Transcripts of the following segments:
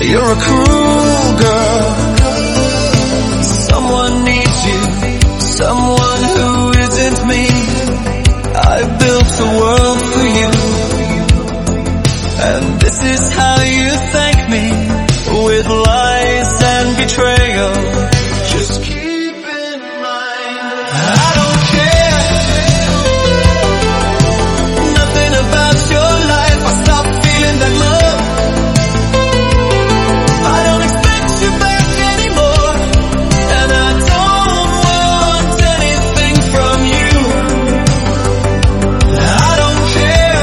You're a cruel girl. Someone needs you, someone who isn't me. I built the world for you, and this is how you thank me, with lies and betrayal. Just keep in mind, I don't care nothing about your life. I stopped feeling that love. I don't expect you back anymore, and I don't want anything from you. I don't care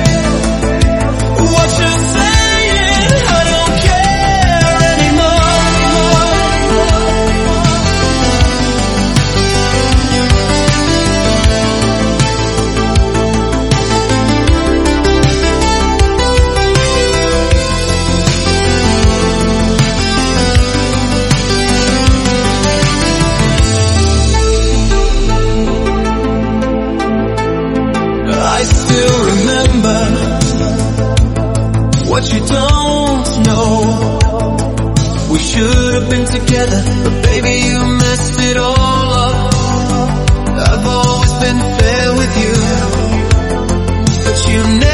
what you're saying, I don't care anymore. I still remember what you don't know. We should have been together, but baby, you messed it all up. I've always been fair with you, but you never